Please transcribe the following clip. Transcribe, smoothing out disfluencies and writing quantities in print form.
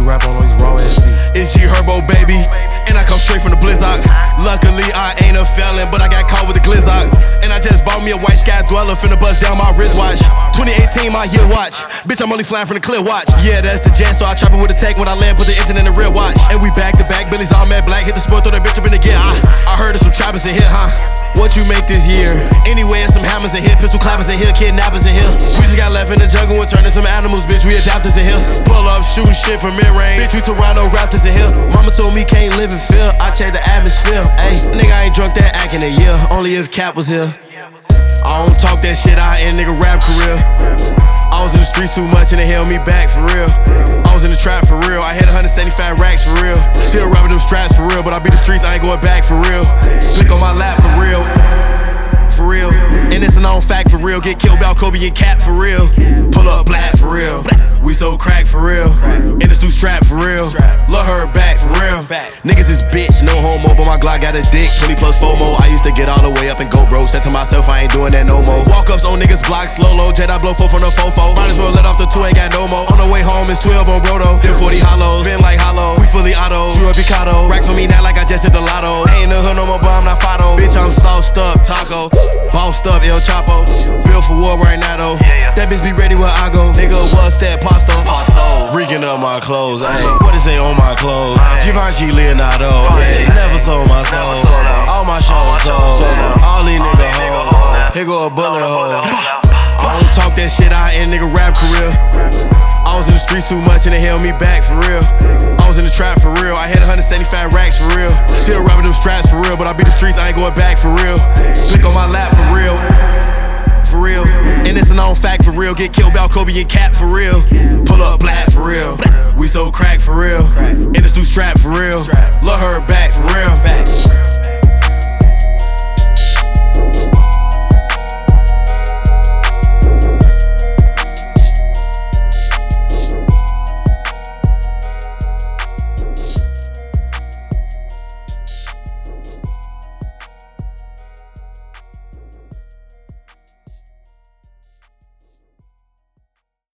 rap on these raw ass beats. It's G Herbo, baby, and I come straight from the Blizzard. Luckily, I ain't a felon, but I got caught with the Glizzard. And I just bought me a white sky dweller, finna bust down my wristwatch. 2018, my year watch. Bitch, I'm only flying from the clear watch. Yeah, that's the jet, so I trap it with a tank. When I land, put the engine in the rear watch. And we back to back, Billy's all mad black. Hit the sport, throw that bitch up in the gear. I heard of some trappers in here, huh? What you make this year? Anyway, it's some hammers in here, pistol clappers in here, kidnappers in here. We just got left in the jungle and turned into some animals, bitch. We adapters in here. Pull up, shooting shit from mid-range. Bitch, we Toronto Raptors in here. Mama told me can't live in fear. I check the atmosphere. Ayy, nigga, I ain't drunk that act in a year. Only if Cap was here. I don't talk that shit, I end nigga rap career. I was in the streets too much and they held me back for real. I was in the trap for real. I had 175 racks for real. Still rapping them straps for real, but I beat the streets, I ain't going back for real. Click on my lap for real. For real. And it's a known fact for real. Get killed by Kobe and Cap for real. Pull up blast for real. We so crack for real. And it's through strap for real. Love her back for real. Niggas is bitch, no homo, but my Glock got a dick. 20 plus FOMO. I used to get all the way up and go broke. Said to myself, I ain't doing that no more. Walk ups on niggas block, slow low. Jedi blow 4 from the fofo. Might as well let off the 2, ain't got no more. On the way home, it's 12 on Brodo. Them 40 hollows, been like hollow. We fully auto. Drew a Picado. Rack for me now like I just hit the lotto. Ain't in the hood no more, but I'm not Fado. Bitch, I'm sauced up, taco. Bossed up, El Chapo. Built for war right now though. That bitch be ready where I go. Nigga, what's that? Pasto. Reeking up my clothes. Ayy, what is they on my clothes? Givenchy Leonardo. Ayy, never sold my soul. All my shows sold. All these niggas hold. Here go a bullet hole. I don't talk that shit, I end nigga rap career. I was in the streets too much and they held me back for real. I was in the trap for real. I had 175 racks for real. Still rapping them straps for real, but I beat the streets, I ain't going back for real. Click on my lap for real. For real. And it's a known fact for real. Get killed by Kobe and Cap for real. Pull up blast for real. We so crack for real. And it's through strap for real. Love her back for real.